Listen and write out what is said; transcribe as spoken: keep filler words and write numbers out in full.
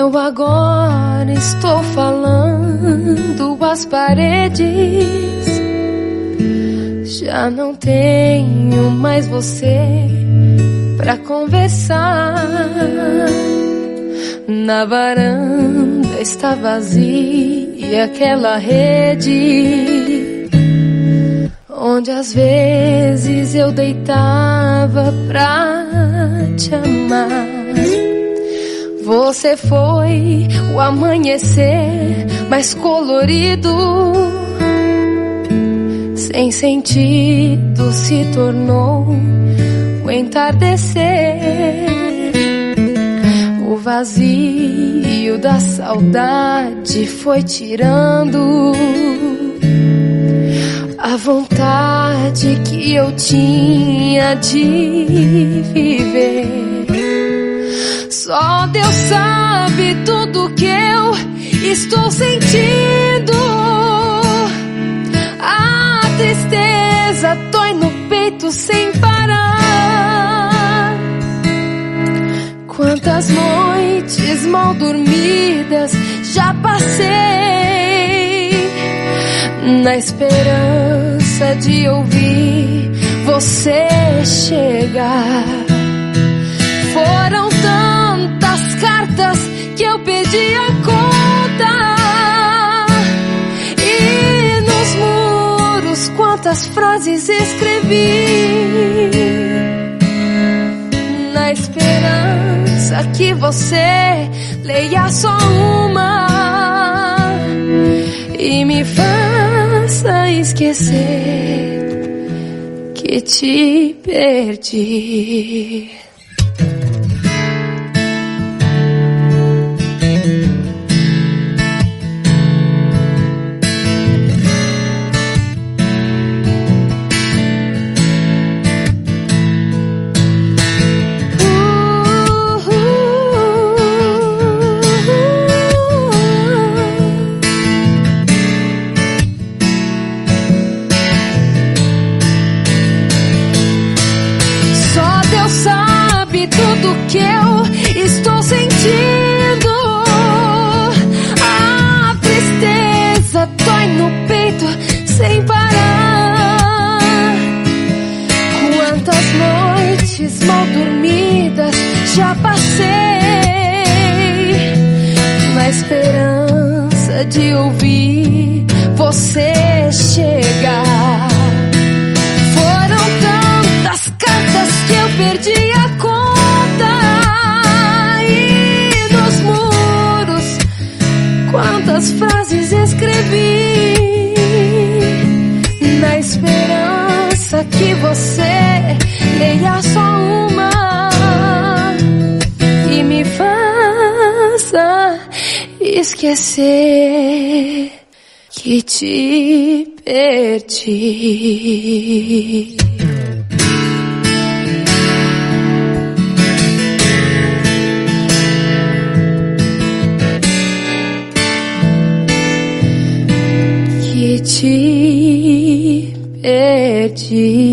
Eu agora estou falando às paredes. Já não tenho mais você pra conversar. Na varanda está vazia aquela rede onde às vezes eu deitava pra te amar. Você foi o amanhecer mais colorido, sem sentido se tornou o entardecer. O vazio da saudade foi tirando a vontade que eu tinha de viver. Só Deus sabe tudo que eu estou sentindo. A tristeza dói no peito sem parar. Quantas noites mal dormidas já passei na esperança de ouvir você chegar. Foram tantas cartas que eu perdi a conta, e nos muros quantas frases escrevi, na esperança que você leia só uma e me faça esquecer que te perdi. Sabe tudo que eu estou sentindo. A tristeza dói no peito sem parar. Quantas noites mal dormidas já passei na esperança de ouvir você chegar. Foram tantas cartas que eu perdi a conta, e nos muros quantas frases escrevi, na esperança que você leia só uma e me faça esquecer que te perdi. Que te perdi.